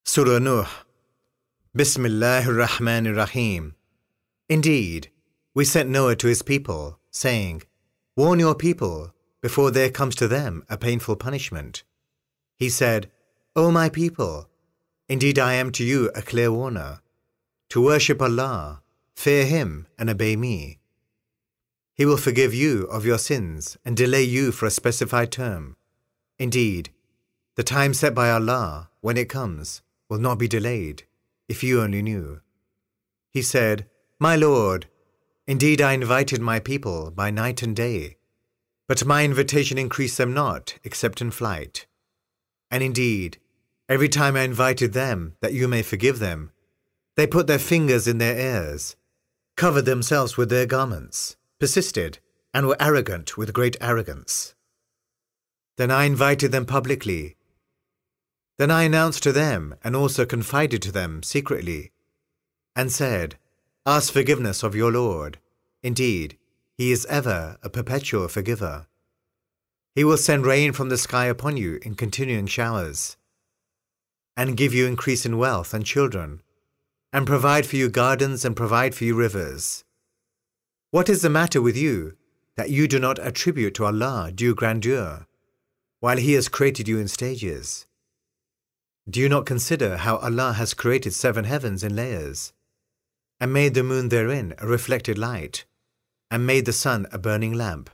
Surah Nuh. Bismillahir Rahmanir Rahim. Indeed, we sent Noah to his people, saying, Warn your people before there comes to them a painful punishment. He said, O my people, indeed I am to you a clear warner, to worship Allah, fear Him and obey me. He will forgive you of your sins and delay you for a specified term. Indeed, the time set by Allah, when it comes, will not be delayed, if you only knew. He said, My Lord, indeed I invited my people by night and day, but my invitation increased them not, except in flight. And indeed, every time I invited them that you may forgive them, they put their fingers in their ears, covered themselves with their garments, persisted, and were arrogant with great arrogance. Then I invited them publicly. Then I announced to them and also confided to them secretly, and said, Ask forgiveness of your Lord. Indeed, He is ever a perpetual forgiver. He will send rain from the sky upon you in continuing showers, and give you increase in wealth and children, and provide for you gardens and provide for you rivers. What is the matter with you that you do not attribute to Allah due grandeur, while He has created you in stages? Do you not consider how Allah has created 7 heavens in layers, and made the moon therein a reflected light, and made the sun a burning lamp?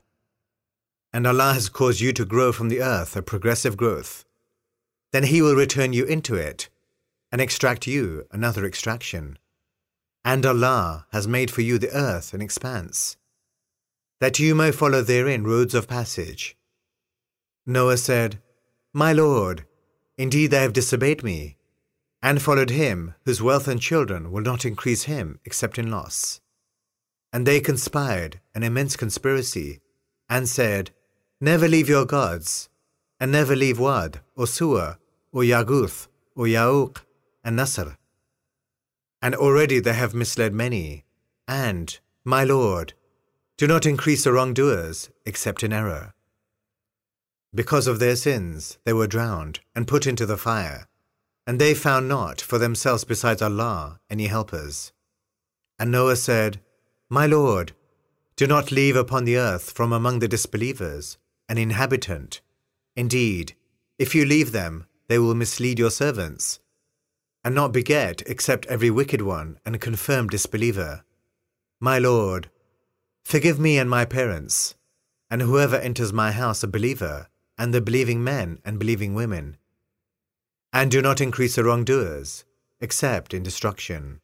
And Allah has caused you to grow from the earth a progressive growth. Then He will return you into it, and extract you another extraction. And Allah has made for you the earth an expanse, that you may follow therein roads of passage. Noah said, My Lord, indeed they have disobeyed me, and followed him whose wealth and children will not increase him except in loss. And they conspired an immense conspiracy, and said, Never leave your gods, and never leave Wad, or Suwa, or Yaguth, or Ya'uq, and Nasr. And already they have misled many, and, my Lord, do not increase the wrongdoers except in error. Because of their sins they were drowned and put into the fire, and they found not for themselves besides Allah any helpers. And Noah said, My Lord, do not leave upon the earth from among the disbelievers an inhabitant. Indeed, if you leave them, they will mislead your servants, and not beget except every wicked one and confirmed disbeliever. My Lord, forgive me and my parents, and whoever enters my house a believer, and the believing men and believing women. And do not increase the wrongdoers, except in destruction.